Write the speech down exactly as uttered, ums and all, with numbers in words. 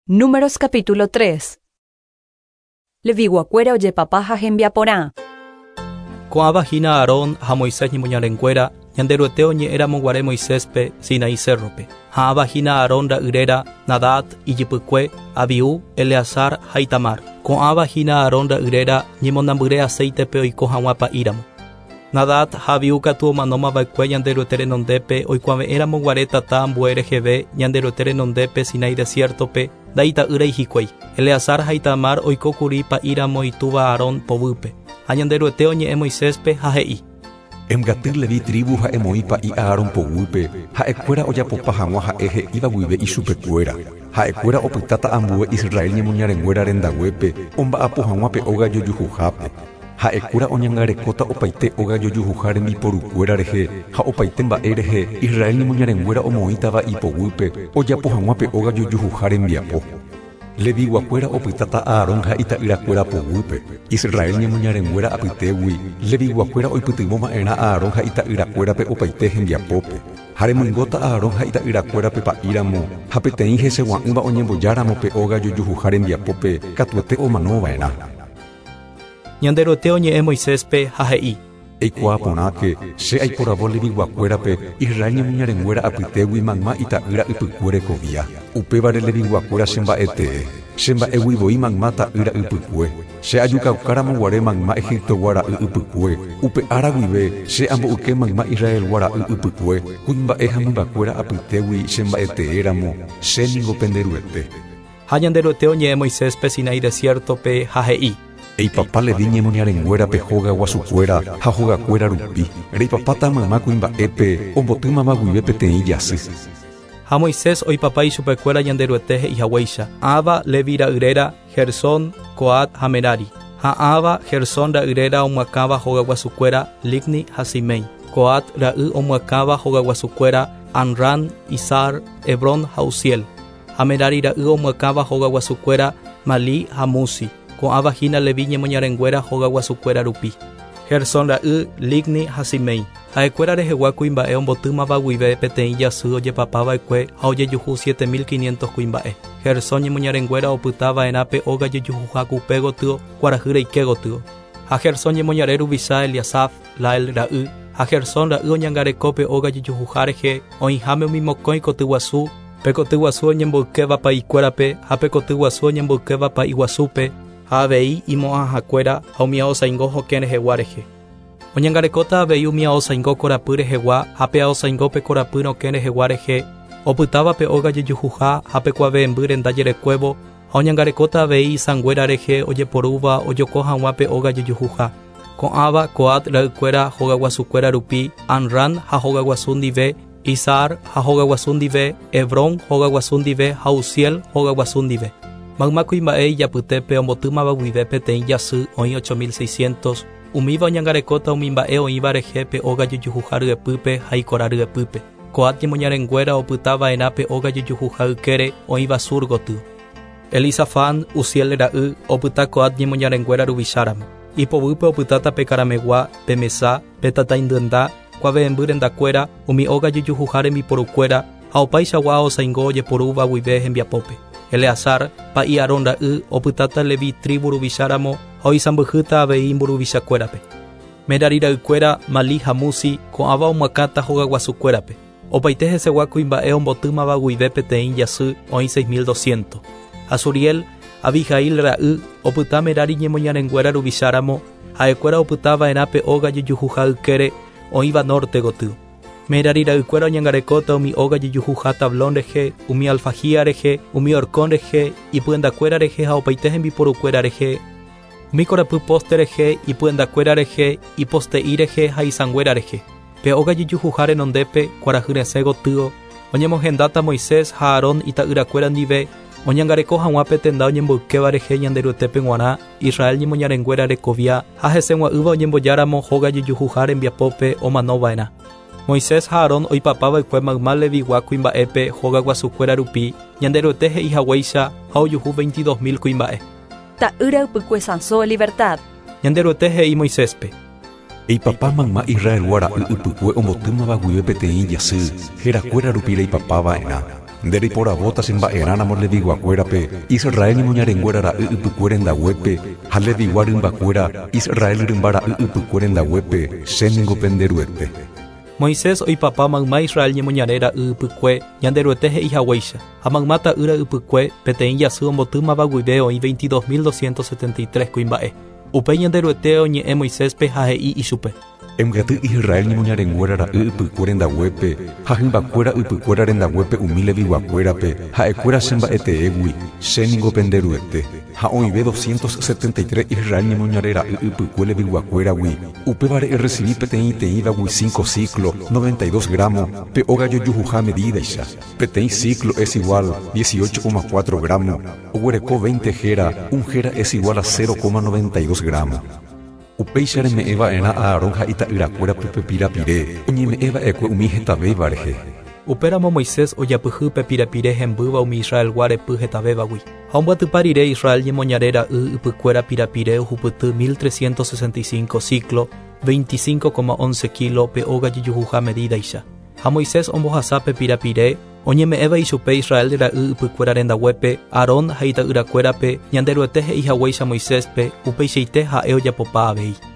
Números capítulo tres. Leviguacuera oye papá jajembia porá. Coaba hina Aarón ha Moisés ni muñarencuera, yanderueteo ni era monguare Moiséspe, Sinaí cerrope. Haaba hina Aarón ra irera, Nadat y Yipukwe, Abiú, Eleazar, Haitamar. Coaba hina Aarón ra irera, ni monambure aceite pe oiko hamuapa íramo. Nadat Abiú katu manoma baikwe yanderuetere nondepe, oikuame era monguare tata ambuere gebe, yanderuetere nondepe Sinaí desiertope, daita ira hikwei. Eleazar Haitamar oiko kuripa íramo ituba Aarón povupe. Añanderueteo ñe Moiséspe hahei. Emgatyr Levi tribu ha emoipa i Aarón poguýpe, ha'ekuéra ojapopa hag̃ua ha'ehe íva guive ichupekuéra. Ha'ekuéra opytáta ambue Israel ñemoñarenguéra rendaguépe, omba'apo hag̃ua pe óga jojuhápe. Ha'ekuéra oñangarekóta opaite óga jojuhá rembiporukuéra rehe, ha opaite mba'e rehe Israel ñemoñarenguéra omoĩtava ipoguýpe, ojapo hag̃ua pe óga jojuhá rembiapo. Levi guakuéra opytáta Aarón ha ita'yrakuéra poguýpe. Israel ñemoñarenguéra apytégui. Levi guakuéra oipytymoma'erã Aarón ha ita'yrakuérape opaite hembiapópe. Ha remyngóta Aarón ha ita'yrakuérape pa'íramo, ha peteĩ hesegua'ỹva oñembojáramo pe óga jojuhá rembiapópe katuete omanova'erã. Ñanderueteo ñe'ẽ Moiséspe hahei. Eikuaa porãke, che aiporavo Levi guakuérape Israel ñemoñarenguéra apytégui mayma ita'yra ypykue rekovia. Upévare Levi guakuéra che mba'etee, che mba'eguivoi mayma ta'yra ypykue, che ajukaukáramo guare mayma Egipto guara'y ypykue, upe ára guive che ambo'yke mayma Israel guara'y ypykue, kuimba'e ha mymbakuéra apytégui che mba'eteéramo, che ningo penderuete. Ha ñanderueteo ñe'ẽ Moiséspe Sinaí desiertope hahei. Eipapa Levi ñemoñarenguérape hóga guasukuéra ha hógakuéra rupi. Reipapáta mayma kuimba'épe ombotýmama guive peteĩ jasy. Ha Moisés oipapa ichupekuéra ñanderuete he'ihag̃uáicha. Ava Levi ra'yrera, Gersón, Coat ha Merari. Ha Ava Gersón ra'yrera omuakáva hóga guasukuéra Ligni ha Simei. Coat ra'y omuakáva hóga guasukuéra Amran, Izar, Hebrón ha Uziel. Ha Merari ra'y omuakáva hóga guasukuéra Mali ha Musi. Co'ava hína Levi ñemoñarenguéra hóga guasukuéra rupi. Gersón ra'y Ligni ha Simei. Ha'ekuéra rehegua kuimba'e ombotýmava guive peteĩ jasy ojepapava'ekue ha ojejuhu siete mil quinientos kuimba'e. Gersón ñemoñarenguéra opytava'erã pe óga jojuha kupe gotyo kuarahy reike gotyo. Ha Gersón ñemoñare ruvicha Eliasaf, Lael ra'y. Ha Gersón ra'y oñangareko pe óga jojuha rehe oĩháme umi mokõi koty guasu, pe koty guasu oñemboykéva paikuérape ha pe koty guasu oñemboykéva paiguasúpe. Ha avei imo'ãhakuéra ha umi osãingo hokẽ rehegua rehe. Oñangarekóta avei umi osãingo korapy rehegua ha pe osãingo pe korapy rokẽ rehegua rehe, opytáva pe óga jojuha ha pe kuave'emby rendajerekuévo ha oñangarekóta avei isãnguéra rehe ojeporúva ojoko hag̃ua pe óga jojuha. Ko'ãva Coat ra'ykuéra hóga guasukuéra rupi, Amran ha hóga guasu ndive, Izar ha hóga guasu ndive, Hebrón hóga guasu ndive ha Uziel hóga guasu ndive. Mayma kuimba'e ijapytépe ombotýmava guive peteĩ jasy oĩ ocho mil seiscientos, umíva oñangarekóta umi mba'e oĩva rehe pe óga jojuha ryepýpe ha ikorã ryepýpe. Coat ñemoñarenguéra opytava'erã pe óga jojuha ykére oĩva sur gotyo. Elisafán, Uziel ra'y opyta Coat ñemoñarenguéra ruvicharamo. Ipovýpe opytáta pe karamegua, pe mesa, pe tataindynda, kuave'emby rendakuéra, umi óga jojuha rembiporukuéra ha opaichagua osãingo ojeporúva guive hembiapópe. Eleazar, pa'i Aarón ra'y opytáta Levi tribu ruvicharamo ha oisãmbyhýta avei mburuvichakuérape. Merari ra'ykuéra Mali ha Musi ko'ãva omuakáta hóga guasukuérape. Opaite hesegua kuimba'e ombotýmava guive peteĩ jasy oĩ seis mil doscientos. Azuriel, Abihail ra'y opyta Merari ñemoñarenguéra ruvicharamo ha'ekuéra opytava'erã pe óga jojuha ykére oĩva norte gotyo. Merari ra'ykuéra oñangarekóta umi óga jojuha Tablón rehe, umi Alfahía rehe, umi Orcón rehe, ipyendakuéra rehe ha opaite hembiporukuéra rehe, umi korapy poste rehe, ipyendakuéra rehe, iposte'i rehe ha isãnguéra rehe. Pe óga jojuha renondépe kuarahy resẽ gotyo, oñemohendáta Moisés ha Aarón ita'yrakuéra ndive, oñangareko hag̃ua pe tenda oñemboykéva rehe ñanderuetépe g̃uarã, Israel ñemoñarenguéra rekovia ha hesẽgua'ýva oñembojáramo hóga jojuha rembiapópe omanova'erã. Moisés ha Aarón oipapava'ekue mayma Levigua kuimba'épe hóga guasukuéra rupi, ñanderuete he'ihag̃uáicha ha ojuhu veintidós mil kuimba'e. Ta'ýra ypykue Sansó Libertad. Ñanderuete he'i Moiséspe. Eipapa mayma Israel guara'y ypykue ombotýmava guive peteĩ jasy, herakuéra rupi reipapava'erã. Nderi porabota se mba'erana mo levi guakuérape Israel ñemoñarenguéra ra'y ypykuére ndaguépe ha levi guarymbakuéra Israel rymbára ypykuére ndaguépe chénengo penderuete. Moisés oipapa mayma Israel ñemoñaréra ypykue ñanderuete he'i hag̃uáicha ha mayma ta'ýra ypykue peteĩ jasy ombotýmava guive oĩ veintidós mil doscientos setenta y tres kuimba'e. Upéi ñanderuete oñe'ẽ Moiséspe ha he'i ichupe: Emgaty Israel ñemoñarenguéra ra'y ypykuére ndaguépe ha hymbakuéra ypykuéra rendaguépe umi levi guakuérape ha'ekuéra che mba'eteégui chénengo penderuete. Ha oĩve doscientos setenta y tres Israel ñemoñare ra'y ypykue levi guakuéragui upévare recibi peteĩ teĩvagui cinco ciclo noventa y dos gramos pe óga jojuha medidaicha. Peteĩ ciclo es igual dieciocho coma cuatro gramos. Oguereko veinte gera, un gera es igual a cero coma noventa y dos gramos. Upéicha reme'ẽva'erã Aarón ha ita'yrakuéra pe pirapire oñeme'ẽva'ekue umi hetavévarehe. Upéramo Moisés ojapyhy pe pirapire hembýva umi Israelgua repy hetavévagui. Ha omboatypa rire Israel ñemoñare ra'y ypykuéra pirapire ohupyty mil trescientos sesenta y cinco ciclo veinticinco coma once kilo pe óga jojuha medidaicha. Ha Moisés ombohasa pe pirapire oñeme'ẽva ichupe Israel ra'y ypykuéra rendaguépe Aarón ha ita'yrakuérape ñanderuete he'i hag̃uáicha Moiséspe upeichaite ha'e ojapopa avei.